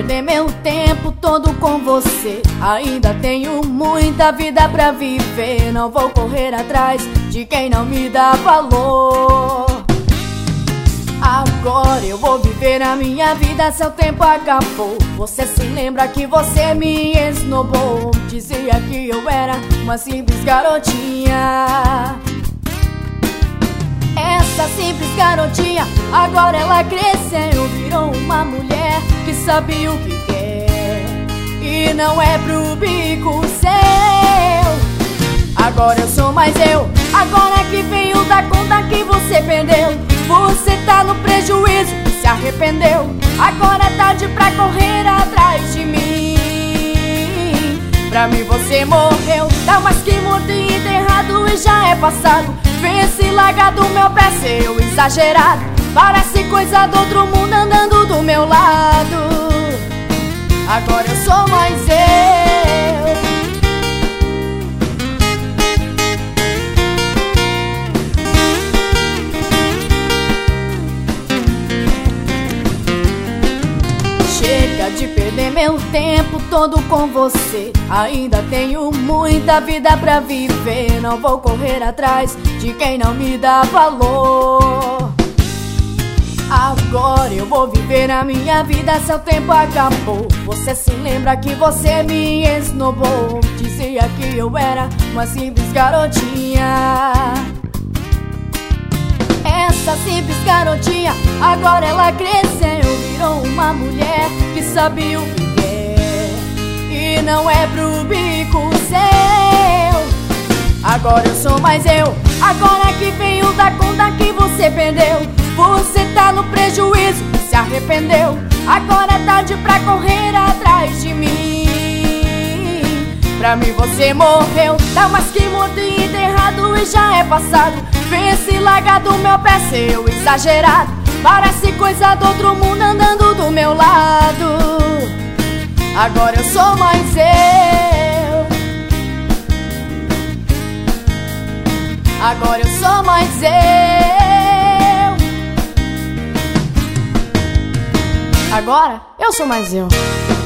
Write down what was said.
perder meu tempo todo com você. Ainda tenho muita vida pra viver. Não vou correr atrás de quem não me dá valor. Agora eu vou viver a minha vida, seu tempo acabou. Você se lembra que você me esnobou? Dizia que eu era uma simples garotinha. Essa simples garotinha, agora ela cresceu, virou uma mulher que sabe o que quer e não é pro bico seu. Agora eu sou mais eu, agora que veio da conta que você perdeu. Você tá no prejuízo, se arrependeu. Agora é tarde pra correr atrás de mim. Pra mim você morreu, tá mais que morto e enterrado e já é passado. Vem se largar do meu pé, seu exagerado. Parece coisa do outro mundo andando do meu lado. Agora eu sou mais eu. Chega de perder meu tempo todo com você. Ainda tenho muita vida pra viver. Não vou correr atrás de quem não me dá valor. Agora eu vou viver a minha vida, seu tempo acabou. Você se lembra que você me esnobou? Dizia que eu era uma simples garotinha. Essa simples garotinha, agora ela cresceu, virou uma mulher que sabe o que quer e não é pro bico seu. Agora eu sou mais eu, agora que veio da conta que você perdeu. Você tá no prejuízo, se arrependeu. Agora é tarde pra correr atrás de mim. Pra mim você morreu, tá mais que morto e enterrado e já é passado. Vem se largar do meu pé, seu exagerado. Parece coisa do outro mundo andando do meu lado. Agora eu sou mais eu. Agora eu sou mais eu. Agora eu sou mais eu.